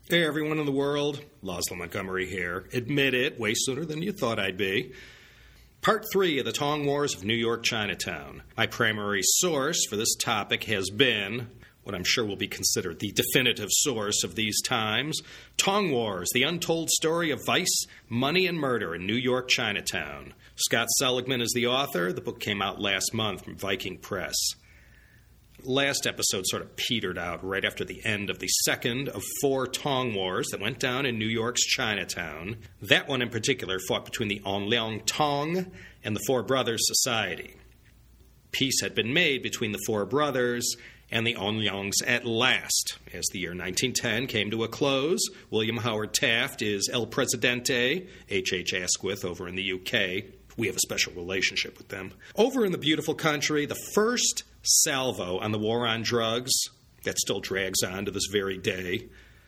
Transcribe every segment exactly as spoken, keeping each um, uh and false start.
Hey, everyone in the world. Laszlo Montgomery here. Admit it, way sooner than you thought I'd be. Part three of the Tong Wars of New York Chinatown. My primary source for this topic has been what I'm sure will be considered the definitive source of these times, Tong Wars, the untold story of vice, money, and murder in New York Chinatown. Scott Seligman is the author. The book came out last month from Viking Press. Last episode sort of petered out right after the end of the second of four Tong Wars that went down in New York's Chinatown. That one in particular fought between the Onliang Tong and the Four Brothers Society. Peace had been made between the Four Brothers and the Onliangs at last. As the year nineteen ten came to a close, William Howard Taft is El Presidente, H H Asquith over in the U K. We have a special relationship with them. Over in the beautiful country, the first salvo on the war on drugs, that still drags on to this very day,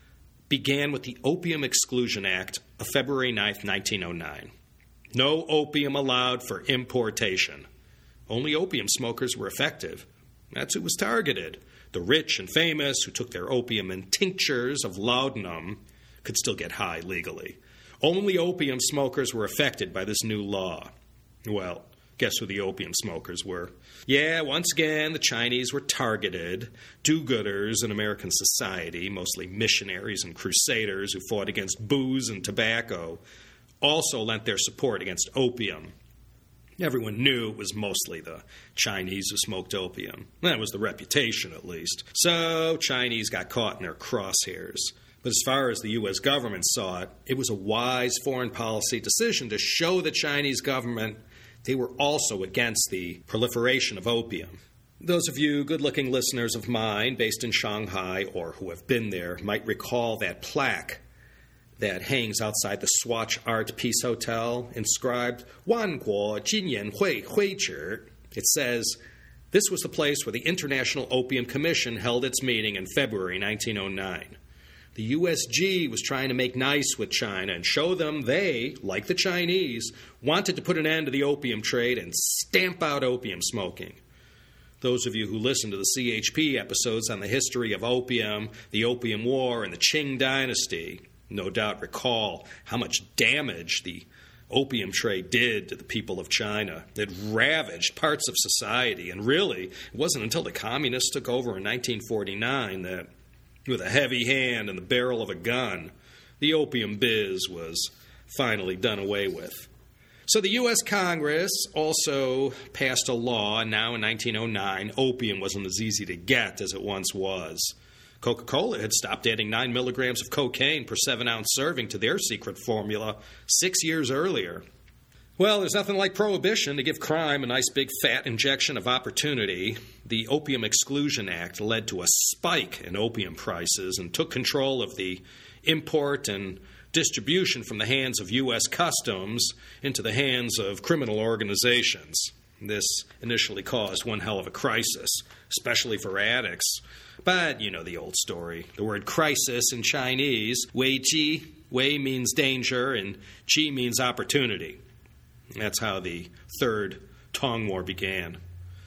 began with the Opium Exclusion Act of February ninth, nineteen oh nine. No opium allowed for importation. Only opium smokers were effective. That's who was targeted. The rich and famous who took their opium in tinctures of laudanum could still get high legally. Only opium smokers were affected by this new law. Well, guess who the opium smokers were? Yeah, once again, the Chinese were targeted. Do-gooders in American society, mostly missionaries and crusaders who fought against booze and tobacco, also lent their support against opium. Everyone knew it was mostly the Chinese who smoked opium. That was the reputation, at least. So Chinese got caught in their crosshairs. But as far as the U S government saw it, it was a wise foreign policy decision to show the Chinese government they were also against the proliferation of opium. Those of you good-looking listeners of mine based in Shanghai or who have been there might recall that plaque that hangs outside the Swatch Art Peace Hotel, inscribed Wan Guo Jinyan Hui Hui Zhi. It says, this was the place where the International Opium Commission held its meeting in February nineteen oh nine. The U S G was trying to make nice with China and show them they, like the Chinese, wanted to put an end to the opium trade and stamp out opium smoking. Those of you who listen to the C H P episodes on the history of opium, the Opium War, and the Qing Dynasty no doubt recall how much damage the opium trade did to the people of China. It ravaged parts of society, and really, it wasn't until the communists took over in nineteen forty-nine that, with a heavy hand and the barrel of a gun, the opium biz was finally done away with. So the U S Congress also passed a law, and now in nineteen oh nine, opium wasn't as easy to get as it once was. Coca-Cola had stopped adding nine milligrams of cocaine per seven-ounce serving to their secret formula six years earlier. Well, there's nothing like prohibition to give crime a nice big fat injection of opportunity. The Opium Exclusion Act led to a spike in opium prices and took control of the import and distribution from the hands of U S Customs into the hands of criminal organizations. This initially caused one hell of a crisis, especially for addicts. But you know the old story. The word crisis in Chinese, wei ji, wei means danger, and ji means opportunity. That's how the Third Tong War began.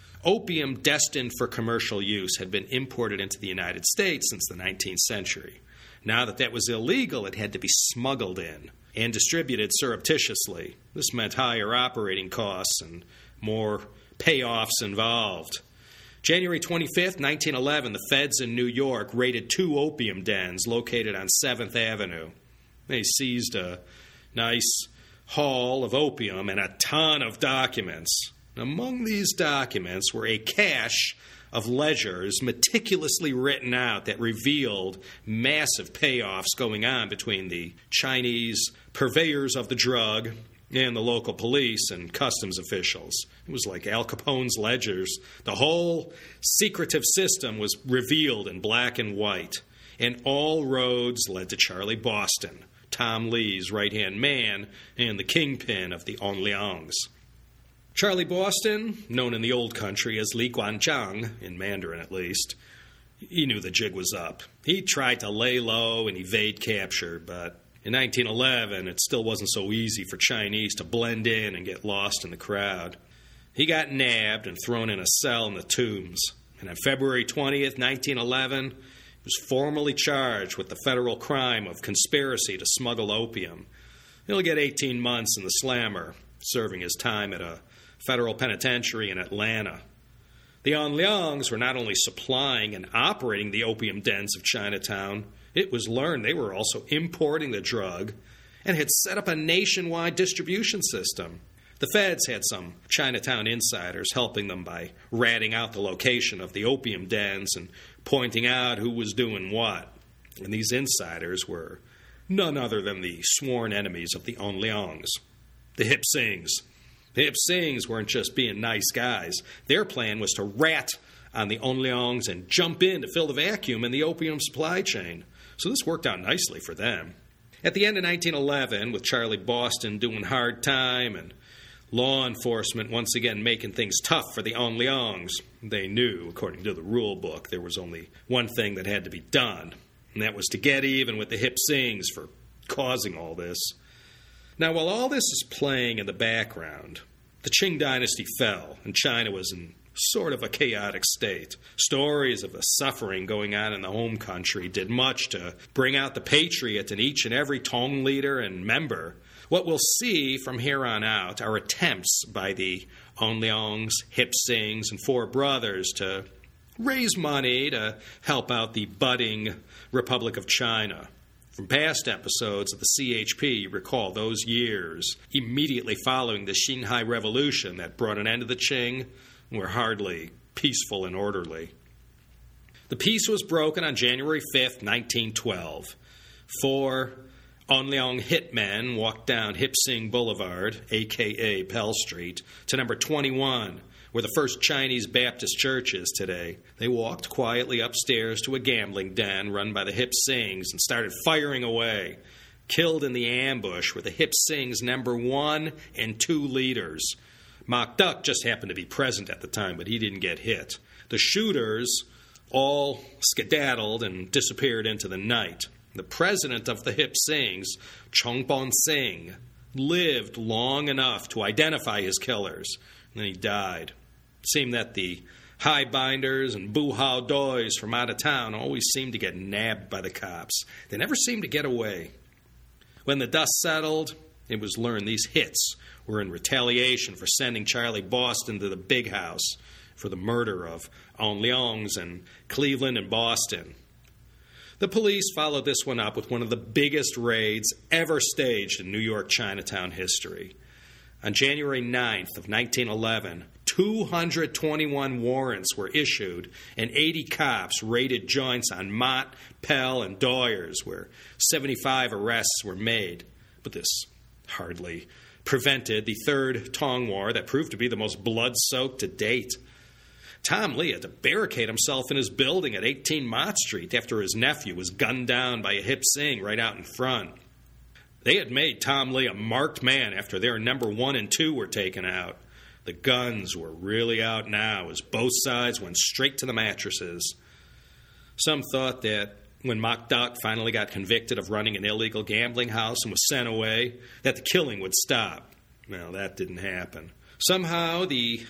Opium destined for commercial use had been imported into the United States since the nineteenth century. Now that that was illegal, it had to be smuggled in and distributed surreptitiously. This meant higher operating costs and more payoffs involved. January twenty-fifth, nineteen eleven, the feds in New York raided two opium dens located on seventh Avenue. They seized a nice haul of opium and a ton of documents. Among these documents were a cache of ledgers meticulously written out that revealed massive payoffs going on between the Chinese purveyors of the drug and the local police and customs officials. It was like Al Capone's ledgers. The whole secretive system was revealed in black and white, and all roads led to Charlie Boston, Tom Lee's right-hand man and the kingpin of the Onliangs. Charlie Boston, known in the old country as Li Guanzhang, in Mandarin at least, he knew the jig was up. He tried to lay low and evade capture, but in nineteen eleven, it still wasn't so easy for Chinese to blend in and get lost in the crowd. He got nabbed and thrown in a cell in the Tombs. And on February twentieth, nineteen eleven, was formally charged with the federal crime of conspiracy to smuggle opium. He'll get eighteen months in the slammer, serving his time at a federal penitentiary in Atlanta. The Onliangs were not only supplying and operating the opium dens of Chinatown, it was learned they were also importing the drug and had set up a nationwide distribution system. The feds had some Chinatown insiders helping them by ratting out the location of the opium dens and pointing out who was doing what. And these insiders were none other than the sworn enemies of the Onliangs, the Hip Singhs. The Hip Singhs weren't just being nice guys. Their plan was to rat on the Onliangs and jump in to fill the vacuum in the opium supply chain. So this worked out nicely for them. At the end of nineteen eleven, with Charlie Boston doing hard time and law enforcement once again making things tough for the Onliangs, they knew, according to the rule book, there was only one thing that had to be done, and that was to get even with the Hip Singhs for causing all this. Now, while all this is playing in the background, the Qing dynasty fell, and China was in sort of a chaotic state. Stories of the suffering going on in the home country did much to bring out the patriot in each and every Tong leader and member. What we'll see from here on out are attempts by the Onliangs, Hip Singhs, and Four Brothers to raise money to help out the budding Republic of China. From past episodes of the C H P, you recall those years immediately following the Xinhai Revolution that brought an end to the Qing were hardly peaceful and orderly. The peace was broken on January fifth, nineteen twelve. Four Onliang hitmen walked down Hip Sing Boulevard, a k a. Pell Street, to number twenty-one, where the First Chinese Baptist Church is today. They walked quietly upstairs to a gambling den run by the Hip Singhs and started firing away. Killed in the ambush were the Hip Singhs' number one and two leaders. Mok Duck just happened to be present at the time, but he didn't get hit. The shooters all skedaddled and disappeared into the night. The president of the Hip Singhs, Chong Bon Sing, lived long enough to identify his killers, and then he died. It seemed that the high binders and boo-how doys from out of town always seemed to get nabbed by the cops. They never seemed to get away. When the dust settled, it was learned these hits were in retaliation for sending Charlie Boston to the big house for the murder of Onliangs in Cleveland and Boston. The police followed this one up with one of the biggest raids ever staged in New York Chinatown history. On January ninth of nineteen eleven, two hundred twenty-one warrants were issued and eighty cops raided joints on Mott, Pell, and Doyers, where seventy-five arrests were made. But this hardly prevented the Third Tong War that proved to be the most blood-soaked to date. Tom Lee had to barricade himself in his building at eighteen Mott Street after his nephew was gunned down by a Hip Sing right out in front. They had made Tom Lee a marked man after their number one and two were taken out. The guns were really out now as both sides went straight to the mattresses. Some thought that when Mok Duck finally got convicted of running an illegal gambling house and was sent away, that the killing would stop. Well, that didn't happen. Somehow the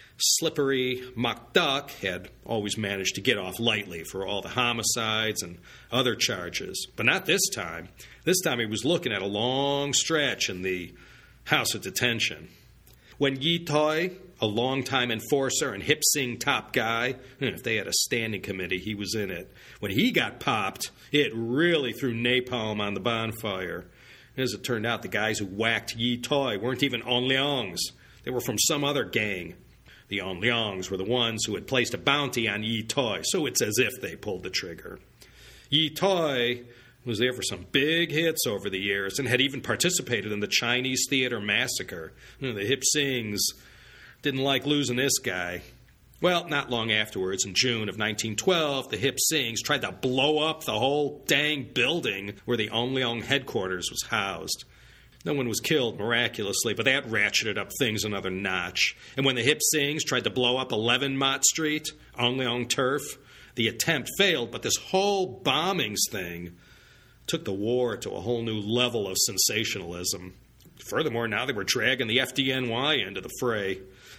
slippery Mok Duck had always managed to get off lightly for all the homicides and other charges. But not this time. This time he was looking at a long stretch in the house of detention. When Yi Toi, a longtime enforcer and Hip Sing top guy, if they had a standing committee, he was in it. When he got popped, it really threw napalm on the bonfire. As it turned out, the guys who whacked Yi Toi weren't even Onliangs. They were from some other gang. The Onliangs were the ones who had placed a bounty on Yi Toi, so it's as if they pulled the trigger. Yi Toi was there for some big hits over the years and had even participated in the Chinese Theater Massacre. You know, the Hip Singhs didn't like losing this guy. Well, not long afterwards, in June of nineteen twelve, the Hip Singhs tried to blow up the whole dang building where the Onliang headquarters was housed. No one was killed miraculously, but that ratcheted up things another notch. And when the Hip Singhs tried to blow up eleven Mott Street, Onliang turf, the attempt failed, but this whole bombings thing took the war to a whole new level of sensationalism. Furthermore, now they were dragging the F D N Y into the fray.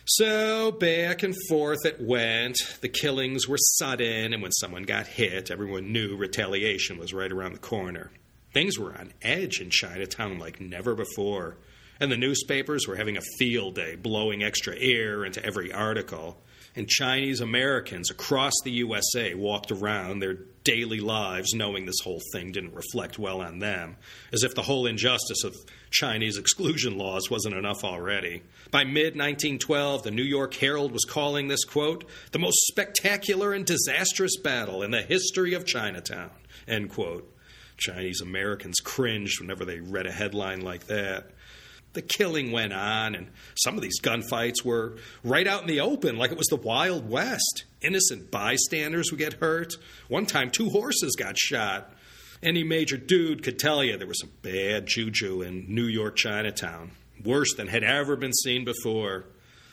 So back and forth it went. The killings were sudden, and when someone got hit, everyone knew retaliation was right around the corner. Things were on edge in Chinatown like never before, and the newspapers were having a field day, blowing extra air into every article. And Chinese Americans across the U S A walked around their daily lives knowing this whole thing didn't reflect well on them, as if the whole injustice of Chinese exclusion laws wasn't enough already. By mid nineteen twelve, the New York Herald was calling this, quote, the most spectacular and disastrous battle in the history of Chinatown, end quote. Chinese Americans cringed whenever they read a headline like that. The killing went on, and some of these gunfights were right out in the open, like it was the Wild West. Innocent bystanders would get hurt. One time, two horses got shot. Any major dude could tell you there was some bad juju in New York Chinatown, worse than had ever been seen before.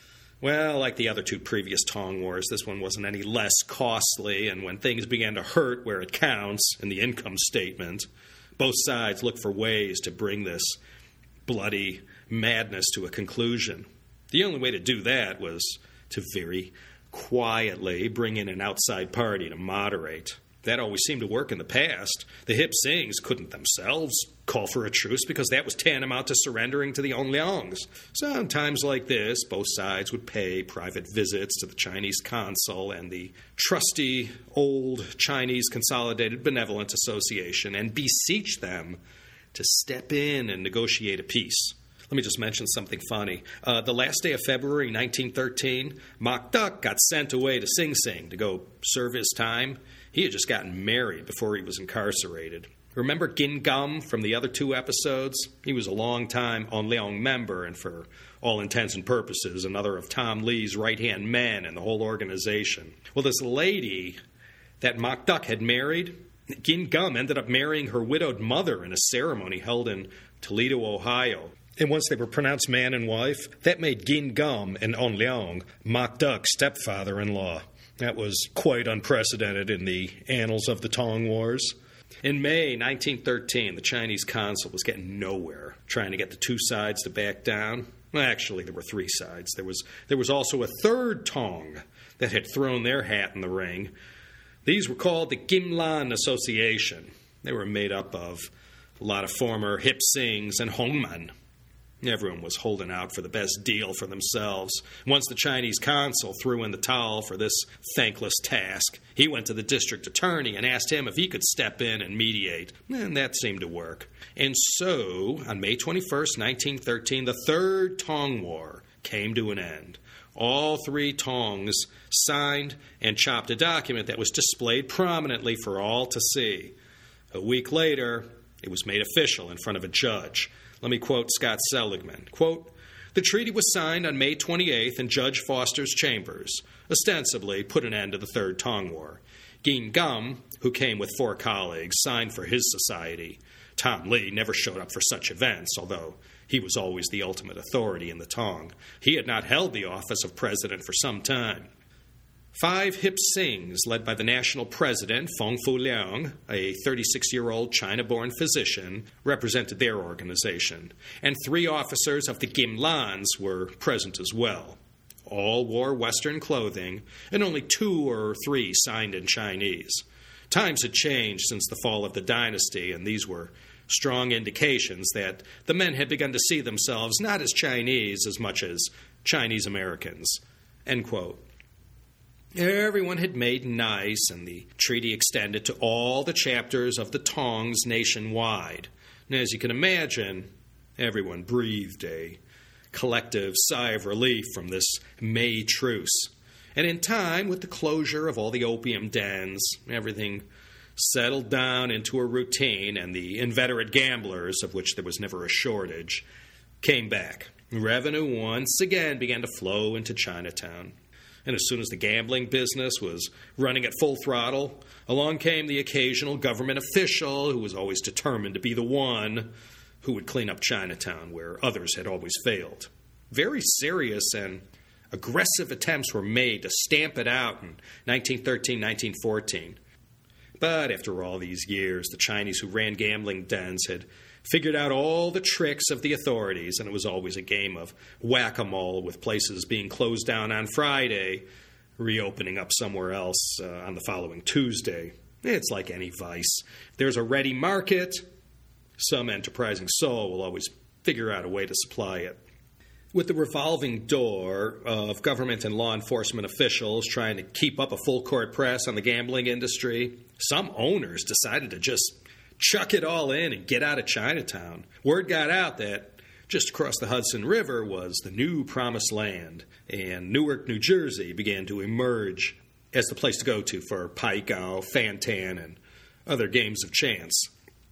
Well, like the other two previous Tong Wars, this one wasn't any less costly, and when things began to hurt where it counts, in the income statement, both sides looked for ways to bring this bloody madness to a conclusion. The only way to do that was to very quietly bring in an outside party to moderate. That always seemed to work in the past. The Hip Sings couldn't themselves call for a truce because that was tantamount to surrendering to the Onliangs. So in times like this, both sides would pay private visits to the Chinese consul and the trusty old Chinese Consolidated Benevolent Association and beseech them to step in and negotiate a peace. Let me just mention something funny. Uh, the last day of February nineteen thirteen, Mok Duck got sent away to Sing Sing to go serve his time. He had just gotten married before he was incarcerated. Remember Gin Gum from the other two episodes? He was a long-time Onliang member and for all intents and purposes another of Tom Lee's right-hand men in the whole organization. Well, this lady that Mok Duck had married, Gin Gum ended up marrying her widowed mother in a ceremony held in Toledo, Ohio. And once they were pronounced man and wife, that made Gin Gum and Onliang Mok Duck's stepfather-in-law. That was quite unprecedented in the annals of the Tong Wars. In May nineteen thirteen, the Chinese consul was getting nowhere, trying to get the two sides to back down. Well, actually, there were three sides. There was, there was also a third Tong that had thrown their hat in the ring. These were called the Gimlan Association. They were made up of a lot of former Hip Sings and Hongman. Everyone was holding out for the best deal for themselves. Once the Chinese consul threw in the towel for this thankless task, he went to the district attorney and asked him if he could step in and mediate. And that seemed to work. And so, on May twenty-first, nineteen thirteen, the Third Tong War came to an end. All three Tongs signed and chopped a document that was displayed prominently for all to see. A week later, it was made official in front of a judge. Let me quote Scott Seligman. Quote, the treaty was signed on May twenty-eighth in Judge Foster's chambers, ostensibly put an end to the Third Tong War. Gin Gum, who came with four colleagues, signed for his society. Tom Lee never showed up for such events, although he was always the ultimate authority in the Tong. He had not held the office of president for some time. Five Hip Sings, led by the national president, Feng Fu Liang, a thirty-six-year-old China-born physician, represented their organization, and three officers of the Gimlans were present as well. All wore Western clothing, and only two or three signed in Chinese. Times had changed since the fall of the dynasty, and these were strong indications that the men had begun to see themselves not as Chinese as much as Chinese Americans. End quote. Everyone had made nice, and the treaty extended to all the chapters of the Tongs nationwide. And as you can imagine, everyone breathed a collective sigh of relief from this May truce. And in time, with the closure of all the opium dens, everything settled down into a routine, and the inveterate gamblers, of which there was never a shortage, came back. Revenue once again began to flow into Chinatown. And as soon as the gambling business was running at full throttle, along came the occasional government official who was always determined to be the one who would clean up Chinatown where others had always failed. Very serious and aggressive attempts were made to stamp it out in nineteen thirteen, nineteen fourteen. But after all these years, the Chinese who ran gambling dens had figured out all the tricks of the authorities, and it was always a game of whack-a-mole, with places being closed down on Friday, reopening up somewhere else uh, on the following Tuesday. It's like any vice. If there's a ready market, some enterprising soul will always figure out a way to supply it. With the revolving door of government and law enforcement officials trying to keep up a full-court press on the gambling industry, some owners decided to just chuck it all in and get out of Chinatown. Word got out that just across the Hudson River was the new promised land, and Newark, New Jersey began to emerge as the place to go to for Pai-Gow, Fan-Tan, and other games of chance.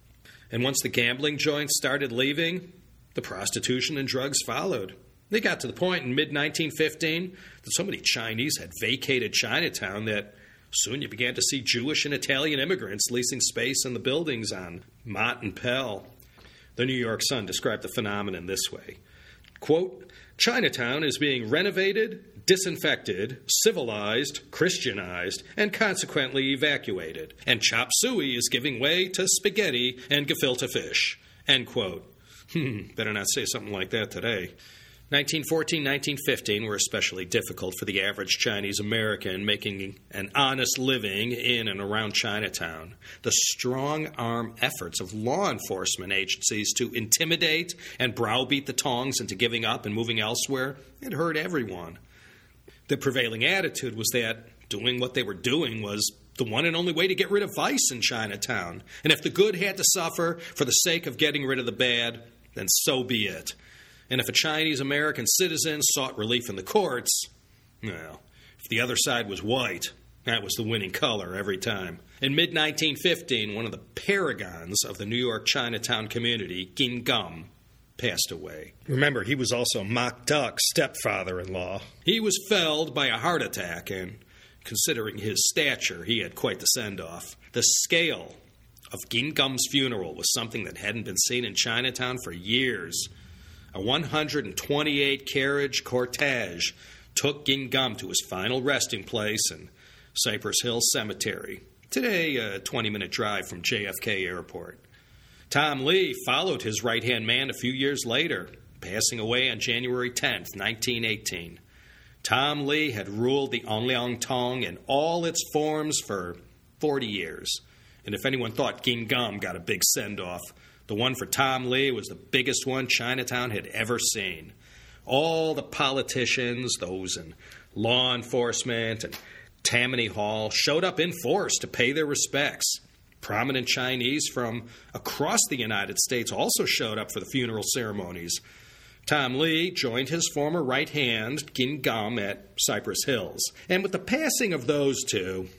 And once the gambling joints started leaving, the prostitution and drugs followed. They got to the point in mid nineteen fifteen that so many Chinese had vacated Chinatown that soon you began to see Jewish and Italian immigrants leasing space in the buildings on Mott and Pell. The New York Sun described the phenomenon this way, quote, "Chinatown is being renovated, disinfected, civilized, Christianized, and consequently evacuated, and chop suey is giving way to spaghetti and gefilte fish," end quote. Hmm, better not say something like that today. nineteen fourteen, nineteen fifteen were especially difficult for the average Chinese American making an honest living in and around Chinatown. The strong-arm efforts of law enforcement agencies to intimidate and browbeat the Tongs into giving up and moving elsewhere had hurt everyone. The prevailing attitude was that doing what they were doing was the one and only way to get rid of vice in Chinatown. And if the good had to suffer for the sake of getting rid of the bad, then so be it. And if a Chinese-American citizen sought relief in the courts, well, if the other side was white, that was the winning color every time. In mid nineteen fifteen, one of the paragons of the New York Chinatown community, Gin Gum, passed away. Remember, he was also Mock Duck's stepfather-in-law. He was felled by a heart attack, and considering his stature, he had quite the send-off. The scale of Gin Gum's funeral was something that hadn't been seen in Chinatown for years. A one hundred twenty-eight carriage cortege took Gin Gum to his final resting place in Cypress Hill Cemetery, today a twenty-minute drive from J F K Airport. Tom Lee followed his right-hand man a few years later, passing away on January tenth, nineteen eighteen. Tom Lee had ruled the Onliang Tong in all its forms for forty years. And if anyone thought Gin Gum got a big send-off, the one for Tom Lee was the biggest one Chinatown had ever seen. All the politicians, those in law enforcement and Tammany Hall, showed up in force to pay their respects. Prominent Chinese from across the United States also showed up for the funeral ceremonies. Tom Lee joined his former right hand, Gin Gum, at Cypress Hills. And with the passing of those two,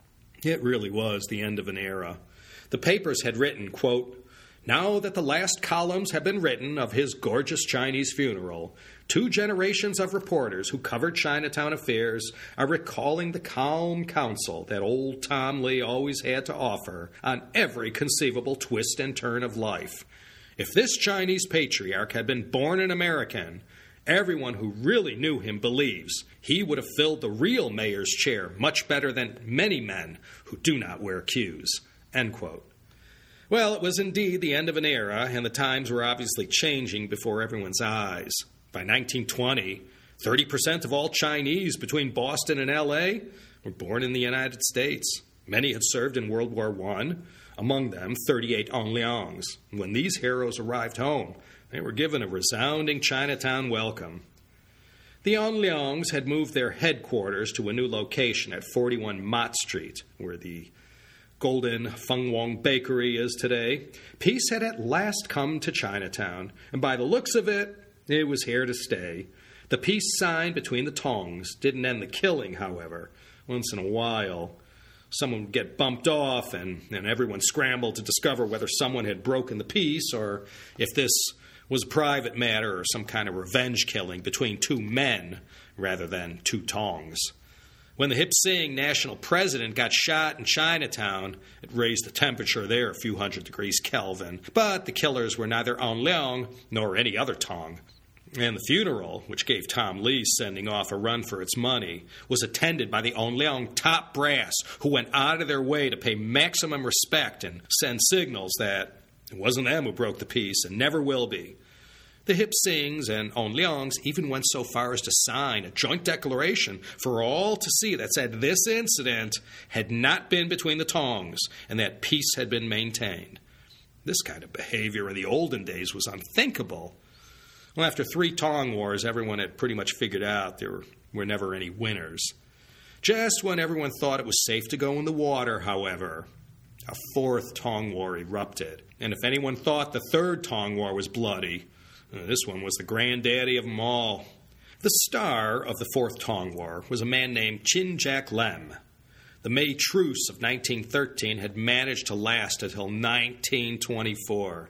it really was the end of an era. The papers had written, quote, "Now that the last columns have been written of his gorgeous Chinese funeral, two generations of reporters who covered Chinatown affairs are recalling the calm counsel that old Tom Lee always had to offer on every conceivable twist and turn of life. If this Chinese patriarch had been born an American, everyone who really knew him believes he would have filled the real mayor's chair much better than many men who do not wear queues," end quote. Well, it was indeed the end of an era, and the times were obviously changing before everyone's eyes. By nineteen twenty, thirty percent of all Chinese between Boston and L A were born in the United States. Many had served in World War One, among them thirty-eight Onliangs. When these heroes arrived home, they were given a resounding Chinatown welcome. The Onliangs had moved their headquarters to a new location at forty-one Mott Street, where the Golden Feng Wong Bakery is today. Peace had at last come to Chinatown, and by the looks of it, it was here to stay. The peace sign between the Tongs didn't end the killing, however. Once in a while, someone would get bumped off, and, and everyone scrambled to discover whether someone had broken the peace or if this was a private matter or some kind of revenge killing between two men rather than two Tongs. When the hip-sing national president got shot in Chinatown, it raised the temperature there a few hundred degrees Kelvin. But the killers were neither Onliang nor any other Tong. And the funeral, which gave Tom Lee's sending off a run for its money, was attended by the Onliang top brass, who went out of their way to pay maximum respect and send signals that it wasn't them who broke the peace and never will be. The Hip Sings and Onliangs even went so far as to sign a joint declaration for all to see that said this incident had not been between the Tongs and that peace had been maintained. This kind of behavior in the olden days was unthinkable. Well, after three Tong Wars, everyone had pretty much figured out there were, were never any winners. Just when everyone thought it was safe to go in the water, however, a fourth Tong War erupted. And if anyone thought the third Tong War was bloody, uh, this one was the granddaddy of them all. The star of the fourth Tong War was a man named Chin Jack Lem. The May Truce of nineteen thirteen had managed to last until nineteen twenty-four.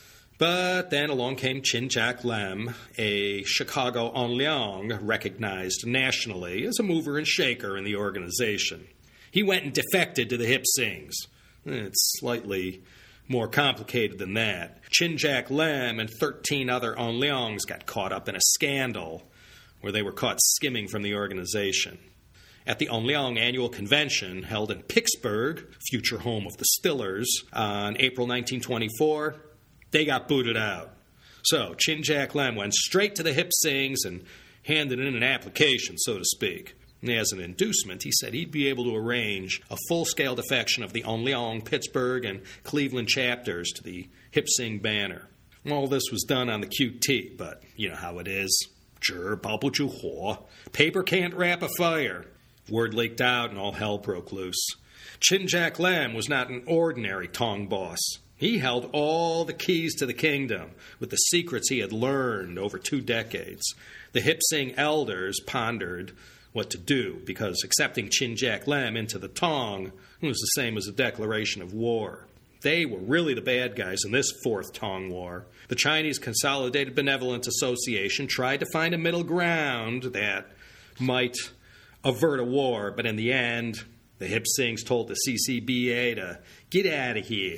But then along came Chin Jack Lem, a Chicago Onliang recognized nationally as a mover and shaker in the organization. He went and defected to the Hip Sings. It's slightly more complicated than that. Chin Jack Lem and thirteen other Onliangs got caught up in a scandal where they were caught skimming from the organization. At the Onliang Annual Convention held in Pittsburgh, future home of the Stillers, on April nineteen twenty-four, they got booted out. So Chin Jack Lem went straight to the Hip Sings and handed in an application, so to speak. And as an inducement, he said he'd be able to arrange a full-scale defection of the Onliang, Pittsburgh, and Cleveland chapters to the Hip Sing banner. All this was done on the Q T, but you know how it is. Zhi bao bu zhu huo. Paper can't wrap a fire. Word leaked out and all hell broke loose. Chin Jack Lem was not an ordinary Tong boss. He held all the keys to the kingdom with the secrets he had learned over two decades. The Hip Sing elders pondered what to do because accepting Chin Jack Lem into the Tong was the same as a declaration of war. They were really the bad guys in this fourth Tong War. The Chinese Consolidated Benevolent Association tried to find a middle ground that might avert a war, but in the end, the Hip Sings told the C C B A to get out of here.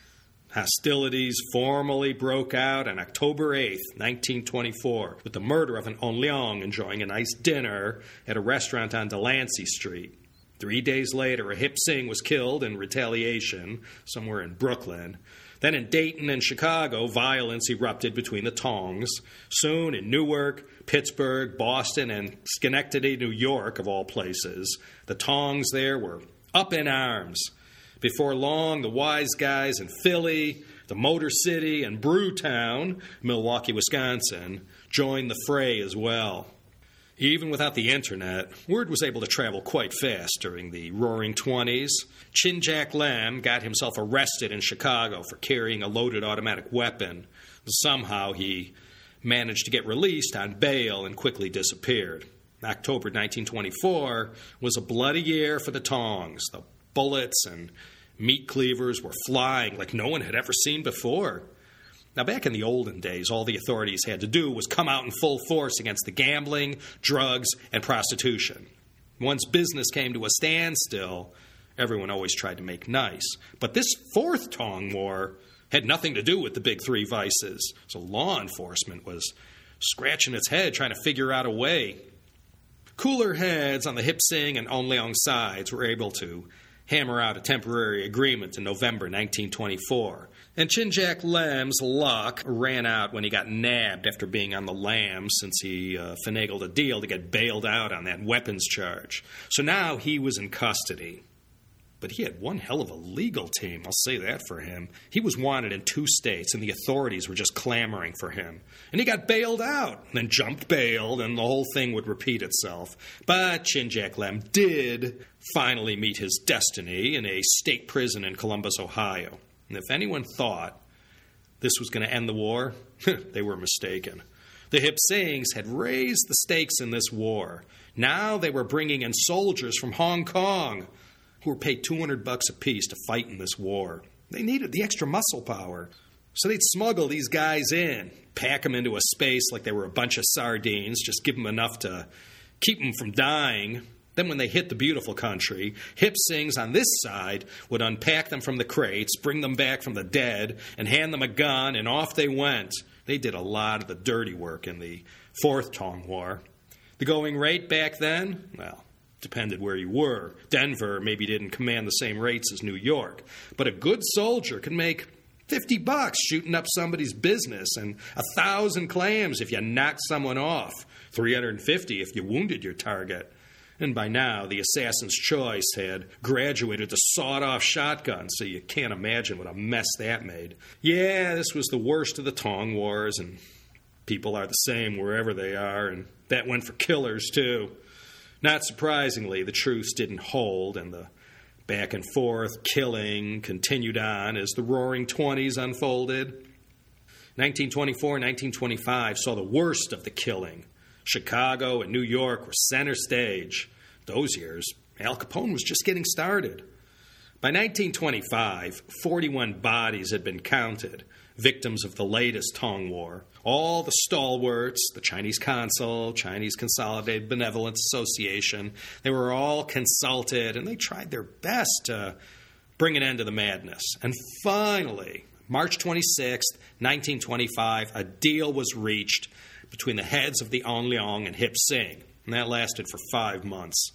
Hostilities formally broke out on October eighth, nineteen twenty-four, with the murder of an Onliang enjoying a nice dinner at a restaurant on Delancey Street. Three days later, a Hip Sing was killed in retaliation somewhere in Brooklyn. Then in Dayton and Chicago, violence erupted between the Tongs. Soon in Newark, Pittsburgh, Boston, and Schenectady, New York, of all places, the Tongs there were up in arms. Before long, the wise guys in Philly, the Motor City, and Brewtown, Milwaukee, Wisconsin, joined the fray as well. Even without the internet, word was able to travel quite fast during the Roaring Twenties. Chin Jack Lem got himself arrested in Chicago for carrying a loaded automatic weapon. Somehow he managed to get released on bail and quickly disappeared. October nineteen twenty-four was a bloody year for the Tongs. The bullets and meat cleavers were flying like no one had ever seen before. Now, back in the olden days, all the authorities had to do was come out in full force against the gambling, drugs, and prostitution. Once business came to a standstill, everyone always tried to make nice. But this fourth Tong War had nothing to do with the big three vices, so law enforcement was scratching its head trying to figure out a way. Cooler heads on the Hip Sing and Onliang sides were able to hammer out a temporary agreement in November nineteen twenty-four. And Chin Jack Lem's luck ran out when he got nabbed after being on the lam since he uh, finagled a deal to get bailed out on that weapons charge. So now he was in custody. But he had one hell of a legal team, I'll say that for him. He was wanted in two states, and the authorities were just clamoring for him. And he got bailed out, and then jumped bail, and the whole thing would repeat itself. But Chin Jack Lem did finally meet his destiny in a state prison in Columbus, Ohio. And if anyone thought this was going to end the war, they were mistaken. The Hip Sings had raised the stakes in this war. Now they were bringing in soldiers from Hong Kong who were paid two hundred bucks apiece to fight in this war. They needed the extra muscle power. So they'd smuggle these guys in, pack them into a space like they were a bunch of sardines, just give them enough to keep them from dying. Then when they hit the beautiful country, Hip Sings on this side would unpack them from the crates, bring them back from the dead, and hand them a gun, and off they went. They did a lot of the dirty work in the Fourth Tong War. The going rate back then? Well, depended where you were. Denver maybe didn't command the same rates as New York, but a good soldier could make fifty bucks shooting up somebody's business and a thousand clams if you knocked someone off, three hundred fifty if you wounded your target. And by now, the Assassin's Choice had graduated to sawed-off shotguns, so you can't imagine what a mess that made. Yeah, this was the worst of the Tong Wars, and people are the same wherever they are, and that went for killers, too. Not surprisingly, the truce didn't hold, and the back-and-forth killing continued on as the Roaring Twenties unfolded. nineteen twenty-four and nineteen twenty-five saw the worst of the killing. Chicago and New York were center stage. Those years, Al Capone was just getting started. By nineteen twenty-five, forty-one bodies had been counted, victims of the latest Tong War. All the stalwarts, the Chinese Consul, Chinese Consolidated Benevolence Association, they were all consulted, and they tried their best to bring an end to the madness. And finally, March twenty-sixth, nineteen twenty-five, a deal was reached between the heads of the On Leong and Hip Sing, and that lasted for five months.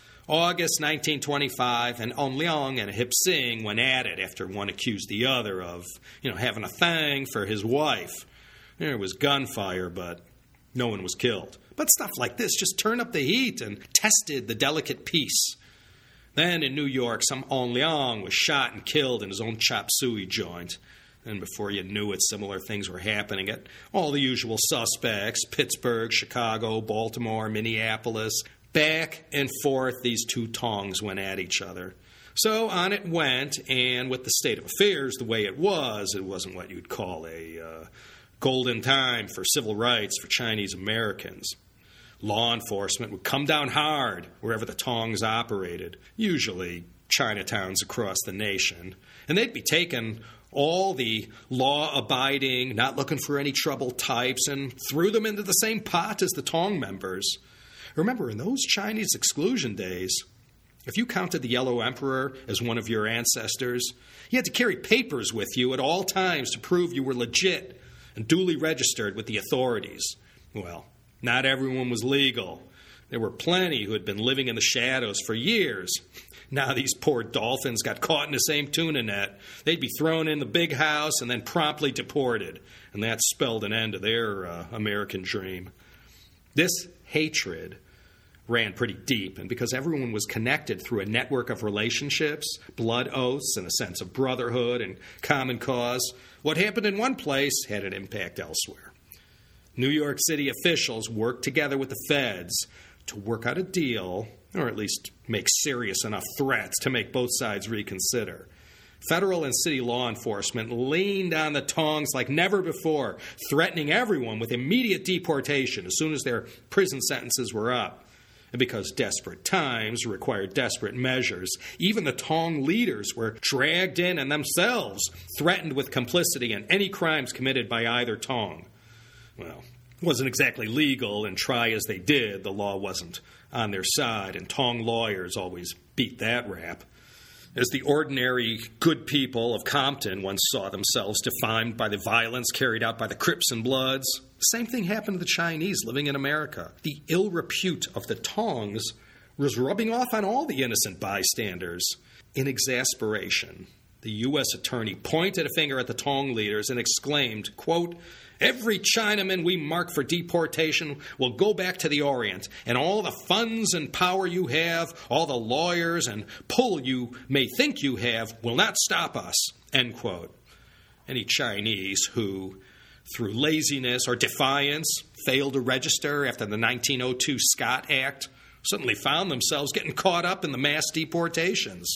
August nineteen twenty-five, and On Leong and Hip Sing went at it after one accused the other of, you know, having a thing for his wife. There was gunfire, but no one was killed. But stuff like this just turned up the heat and tested the delicate peace. Then in New York, some On Leong was shot and killed in his own chop suey joint. And before you knew it, similar things were happening at all the usual suspects, Pittsburgh, Chicago, Baltimore, Minneapolis. Back and forth, these two tongs went at each other. So on it went, and with the state of affairs the way it was, it wasn't what you'd call a uh, golden time for civil rights for Chinese Americans. Law enforcement would come down hard wherever the tongs operated, usually Chinatowns across the nation, and they'd be taking all the law-abiding, not looking for any trouble types and threw them into the same pot as the Tong members. Remember, in those Chinese exclusion days, if you counted the Yellow Emperor as one of your ancestors, you had to carry papers with you at all times to prove you were legit and duly registered with the authorities. Well, not everyone was legal. There were plenty who had been living in the shadows for years. Now these poor dolphins got caught in the same tuna net. They'd be thrown in the big house and then promptly deported. And that spelled an end to their uh, American dream. This hatred ran pretty deep, and because everyone was connected through a network of relationships, blood oaths, and a sense of brotherhood and common cause, what happened in one place had an impact elsewhere. New York City officials worked together with the feds to work out a deal, or at least make serious enough threats to make both sides reconsider. Federal and city law enforcement leaned on the tongs like never before, threatening everyone with immediate deportation as soon as their prison sentences were up. And because desperate times required desperate measures, even the Tong leaders were dragged in and themselves threatened with complicity in any crimes committed by either Tong. Well, it wasn't exactly legal, and try as they did, the law wasn't on their side, and Tong lawyers always beat that rap. As the ordinary good people of Compton once saw themselves defined by the violence carried out by the Crips and Bloods, the same thing happened to the Chinese living in America. The ill repute of the Tongs was rubbing off on all the innocent bystanders. In exasperation, the U S attorney pointed a finger at the Tong leaders and exclaimed, quote, "Every Chinaman we mark for deportation will go back to the Orient, and all the funds and power you have, all the lawyers and pull you may think you have, will not stop us," end quote. Any Chinese who, through laziness or defiance, failed to register after the nineteen oh two Scott Act suddenly found themselves getting caught up in the mass deportations.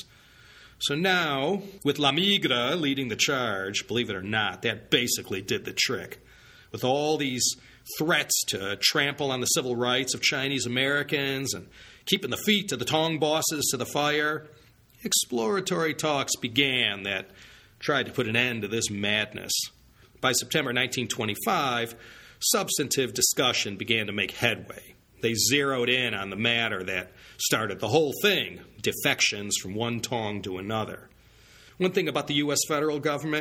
So now, with Lamigre leading the charge, believe it or not, that basically did the trick. With all these threats to trample on the civil rights of Chinese Americans and keeping the feet of the Tong bosses to the fire, exploratory talks began that tried to put an end to this madness. By September nineteen twenty-five, substantive discussion began to make headway. They zeroed in on the matter that started the whole thing, defections from one Tong to another. One thing about the U S federal government,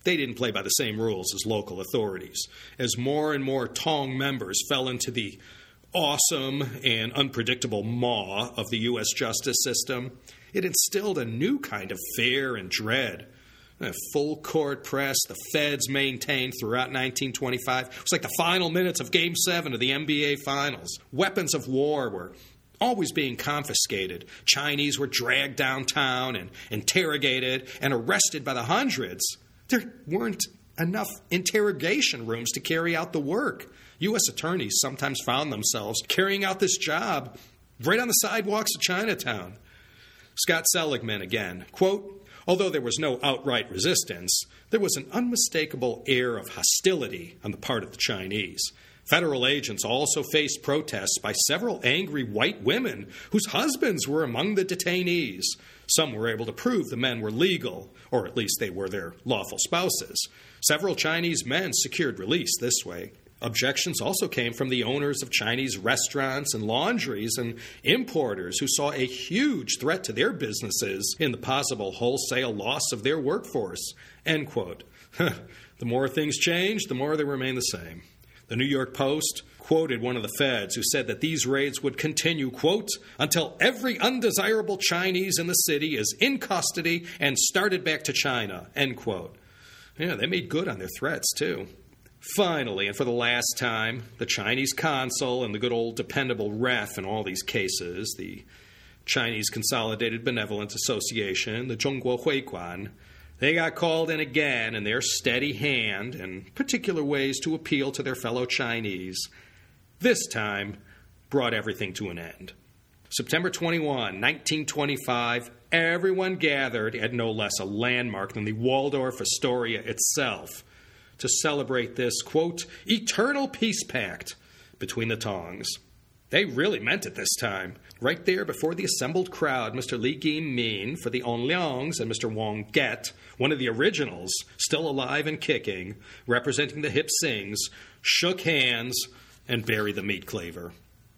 they didn't play by the same rules as local authorities. As more and more Tong members fell into the awesome and unpredictable maw of the U S justice system, it instilled a new kind of fear and dread. A full court press the feds maintained throughout nineteen twenty-five. It was like the final minutes of Game seven of the N B A Finals. Weapons of war were always being confiscated. Chinese were dragged downtown and interrogated and arrested by the hundreds. There weren't enough interrogation rooms to carry out the work. U S attorneys sometimes found themselves carrying out this job right on the sidewalks of Chinatown. Scott Seligman again, quote, although there was no outright resistance, there was an unmistakable air of hostility on the part of the Chinese. Federal agents also faced protests by several angry white women whose husbands were among the detainees. Some were able to prove the men were legal, or at least they were their lawful spouses. Several Chinese men secured release this way. Objections also came from the owners of Chinese restaurants and laundries and importers who saw a huge threat to their businesses in the possible wholesale loss of their workforce. End quote. The more things change, the more they remain the same. The New York Post quoted one of the feds who said that these raids would continue, quote, until every undesirable Chinese in the city is in custody and started back to China, end quote. Yeah, they made good on their threats, too. Finally, and for the last time, the Chinese consul and the good old dependable ref in all these cases, the Chinese Consolidated Benevolent Association, the Zhongguo Huiguan, they got called in again in their steady hand and particular ways to appeal to their fellow Chinese. This time brought everything to an end. September twenty-first, nineteen twenty-five, everyone gathered at no less a landmark than the Waldorf Astoria itself to celebrate this, quote, eternal peace pact between the Tongs. They really meant it this time. Right there before the assembled crowd, Mister Li Gi-min for the Onliangs and Mister Wang Get, one of the originals, still alive and kicking, representing the Hip Sings, shook hands and buried the meat cleaver.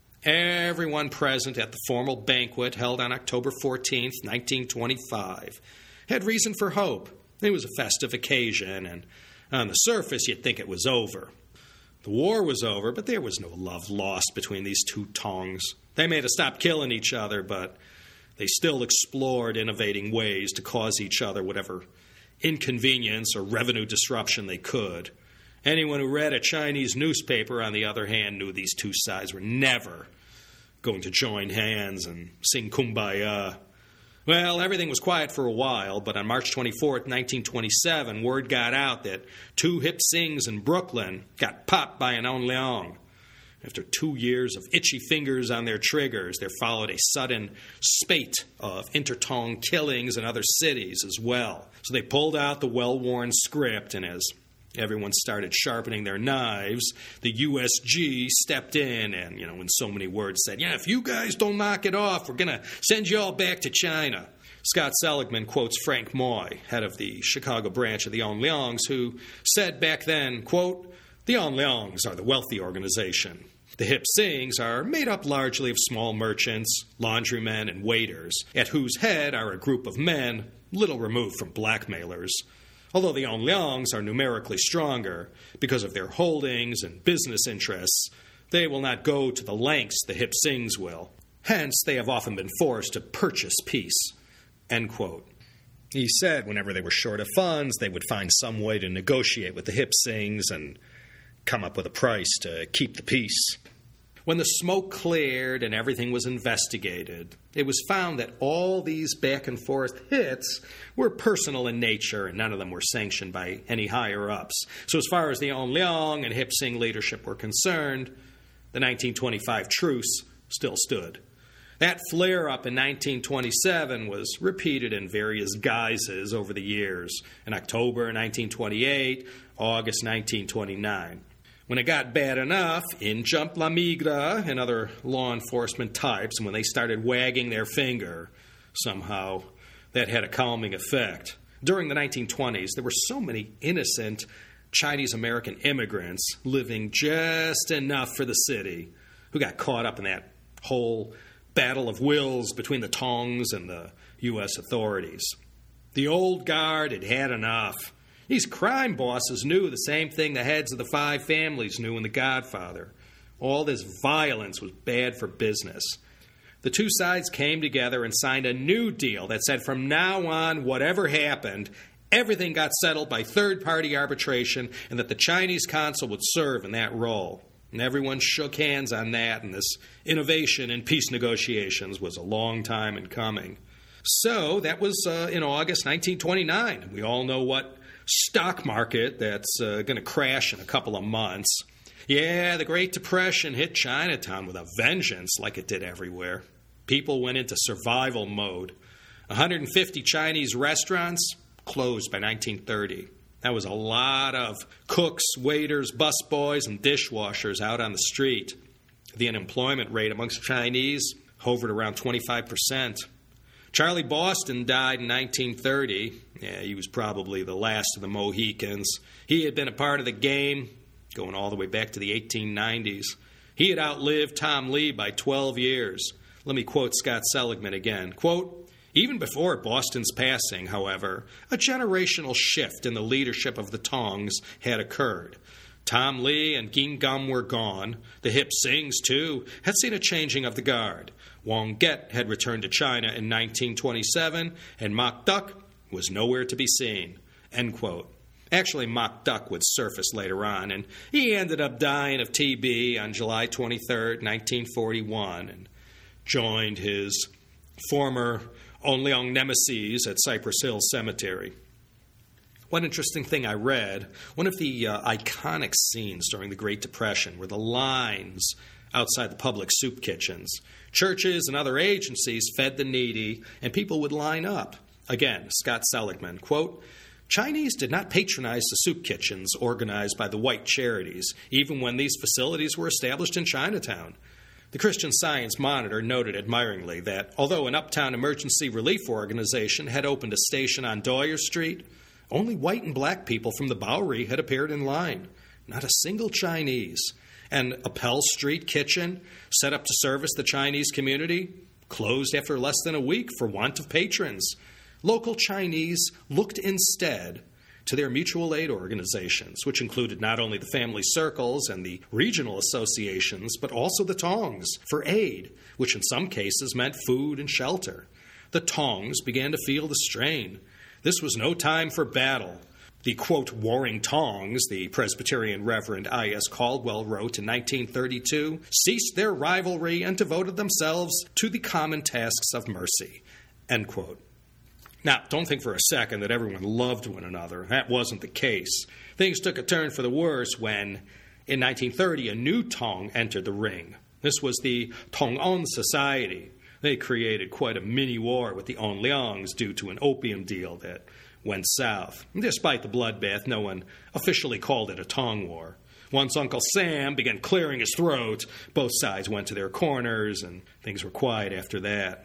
Everyone present at the formal banquet held on October fourteenth, nineteen twenty-five, had reason for hope. It was a festive occasion, and on the surface, you'd think it was over. The war was over, but there was no love lost between these two Tongs. They may have stopped killing each other, but they still explored innovating ways to cause each other whatever inconvenience or revenue disruption they could. Anyone who read a Chinese newspaper, on the other hand, knew these two sides were never going to join hands and sing Kumbaya. Well, everything was quiet for a while, but on March twenty-fourth, nineteen twenty-seven, word got out that two Hip Sings in Brooklyn got popped by an Onliang. After two years of itchy fingers on their triggers, there followed a sudden spate of inter-Tong killings in other cities as well. So they pulled out the well-worn script, and as everyone started sharpening their knives, the U S G stepped in and, you know, in so many words said, yeah, if you guys don't knock it off, we're going to send you all back to China. Scott Seligman quotes Frank Moy, head of the Chicago branch of the Onliangs, who said back then, quote, the Onliangs are the wealthy organization. The Hip Sings are made up largely of small merchants, laundrymen, and waiters, at whose head are a group of men little removed from blackmailers. Although the Onliangs are numerically stronger because of their holdings and business interests, they will not go to the lengths the Hip Sings will. Hence, they have often been forced to purchase peace. End quote. He said whenever they were short of funds, they would find some way to negotiate with the Hip Sings and come up with a price to keep the peace. When the smoke cleared and everything was investigated, it was found that all these back-and-forth hits were personal in nature, and none of them were sanctioned by any higher-ups. So as far as the Onliang and Hip Sing leadership were concerned, the nineteen twenty-five truce still stood. That flare-up in nineteen twenty-seven was repeated in various guises over the years, in October nineteen twenty-eight, August nineteen twenty-nine. When it got bad enough, in jumped La Migra and other law enforcement types, and when they started wagging their finger, somehow that had a calming effect. During the nineteen twenties, there were so many innocent Chinese-American immigrants living just enough for the city who got caught up in that whole battle of wills between the Tongs and the U S authorities. The old guard had had enough. These crime bosses knew the same thing the heads of the five families knew in The Godfather. All this violence was bad for business. The two sides came together and signed a new deal that said from now on, whatever happened, everything got settled by third-party arbitration and that the Chinese consul would serve in that role. And everyone shook hands on that, and this innovation in peace negotiations was a long time in coming. So that was uh, in August nineteen twenty-nine. We all know what stock market that's uh, going to crash in a couple of months. Yeah, the Great Depression hit Chinatown with a vengeance like it did everywhere. People went into survival mode. one hundred fifty Chinese restaurants closed by nineteen thirty. That was a lot of cooks, waiters, busboys, and dishwashers out on the street. The unemployment rate amongst Chinese hovered around twenty-five percent. Charlie Boston died in nineteen thirty. Yeah, he was probably the last of the Mohicans. He had been a part of the game going all the way back to the eighteen nineties. He had outlived Tom Lee by twelve years. Let me quote Scott Seligman again. Quote, "Even before Boston's passing, however, a generational shift in the leadership of the Tongs had occurred. Tom Lee and Gingham were gone. The Hip Sings, too, had seen a changing of the guard. Wang Get had returned to China in nineteen twenty-seven, and Mok Duck was nowhere to be seen." End quote. Actually, Mok Duck would surface later on, and he ended up dying of T B on July twenty-third, nineteen forty-one, and joined his former Onleong nemesis at Cypress Hill Cemetery. One interesting thing I read, one of the uh, iconic scenes during the Great Depression were the lines outside the public soup kitchens. Churches and other agencies fed the needy, and people would line up. Again, Scott Seligman, quote, "Chinese did not patronize the soup kitchens organized by the white charities, even when these facilities were established in Chinatown. The Christian Science Monitor noted admiringly that although an uptown emergency relief organization had opened a station on Dwyer Street, only white and black people from the Bowery had appeared in line, not a single Chinese. And Appel Street Kitchen, set up to service the Chinese community, closed after less than a week for want of patrons. Local Chinese looked instead to their mutual aid organizations, which included not only the family circles and the regional associations, but also the Tongs, for aid, which in some cases meant food and shelter. The Tongs began to feel the strain. This was no time for battle. The, quote, warring Tongs, the Presbyterian Reverend I S Caldwell wrote in nineteen thirty-two, ceased their rivalry and devoted themselves to the common tasks of mercy, end quote. Now, don't think for a second that everyone loved one another. That wasn't the case. Things took a turn for the worse when, in nineteen thirty, a new Tong entered the ring. This was the Tong-On Society. They created quite a mini-war with the Onleongs due to an opium deal that went south. Despite the bloodbath, no one officially called it a Tong War. Once Uncle Sam began clearing his throat, both sides went to their corners, and things were quiet after that.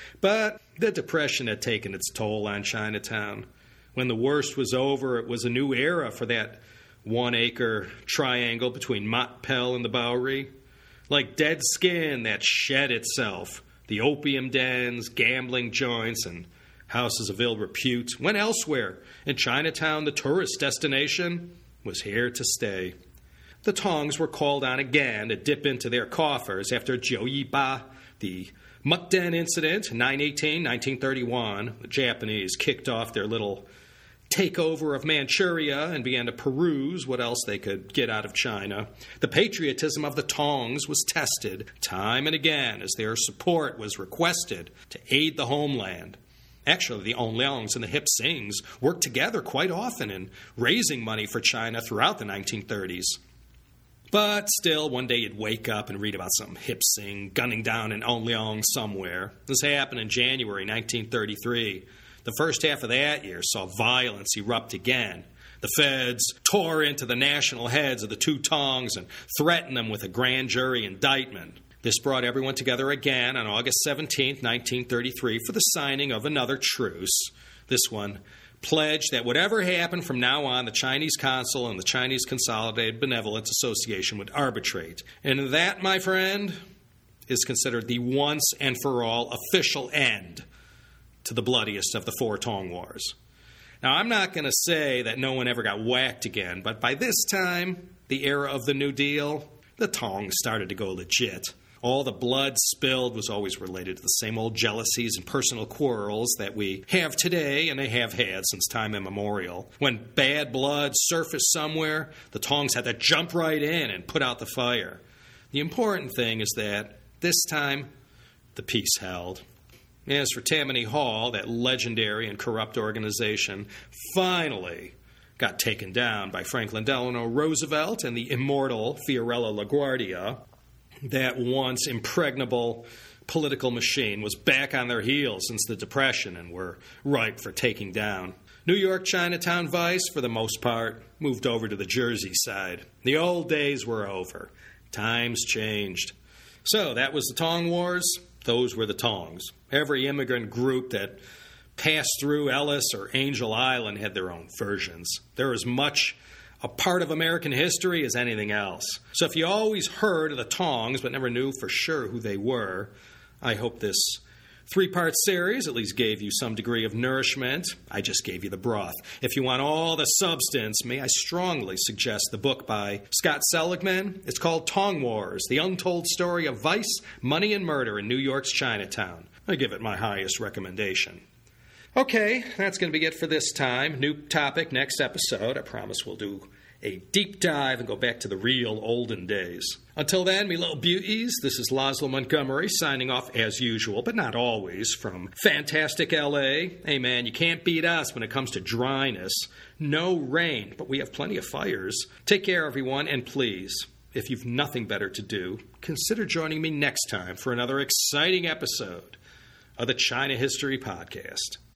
But the Depression had taken its toll on Chinatown. When the worst was over, it was a new era for that one-acre triangle between Mott Pell and the Bowery. Like dead skin that shed itself, the opium dens, gambling joints, and houses of ill repute went elsewhere, and Chinatown, the tourist destination, was here to stay. The Tongs were called on again to dip into their coffers after Jiu Yi Ba, the Mukden incident, nine eighteen nineteen thirty-one. The Japanese kicked off their little takeover of Manchuria and began to peruse what else they could get out of China. The patriotism of the Tongs was tested time and again as their support was requested to aid the homeland. Actually, the Onleongs and the Hip Sings worked together quite often in raising money for China throughout the nineteen thirties. But still, one day you'd wake up and read about some Hip Sing gunning down an Onleong somewhere. This happened in January nineteen thirty-three. The first half of that year saw violence erupt again. The feds tore into the national heads of the two Tongs and threatened them with a grand jury indictment. This brought everyone together again on August seventeenth, nineteen thirty-three, for the signing of another truce. This one pledged that whatever happened from now on, the Chinese Consul and the Chinese Consolidated Benevolence Association would arbitrate. And that, my friend, is considered the once-and-for-all official end to the bloodiest of the four Tong Wars. Now, I'm not going to say that no one ever got whacked again, but by this time, the era of the New Deal, the tongs started to go legit. All the blood spilled was always related to the same old jealousies and personal quarrels that we have today and they have had since time immemorial. When bad blood surfaced somewhere, the tongs had to jump right in and put out the fire. The important thing is that this time, the peace held. As for Tammany Hall, that legendary and corrupt organization finally got taken down by Franklin Delano Roosevelt and the immortal Fiorello LaGuardia. That once impregnable political machine was back on their heels since the Depression and were ripe for taking down. New York Chinatown Vice, for the most part, moved over to the Jersey side. The old days were over. Times changed. So that was the Tong Wars. Those were the Tongs. Every immigrant group that passed through Ellis or Angel Island had their own versions. There was much a part of American history as anything else. So if you always heard of the Tongs but never knew for sure who they were, I hope this three-part series at least gave you some degree of nourishment. I just gave you the broth. If you want all the substance, may I strongly suggest the book by Scott Seligman. It's called Tong Wars, The Untold Story of Vice, Money, and Murder in New York's Chinatown. I give it my highest recommendation. Okay, that's going to be it for this time. New topic next episode. I promise we'll do a deep dive and go back to the real olden days. Until then, me little beauties, this is Laszlo Montgomery signing off as usual, but not always, from fantastic L A. Hey man, you can't beat us when it comes to dryness. No rain, but we have plenty of fires. Take care, everyone, and please, if you've nothing better to do, consider joining me next time for another exciting episode of the China History Podcast.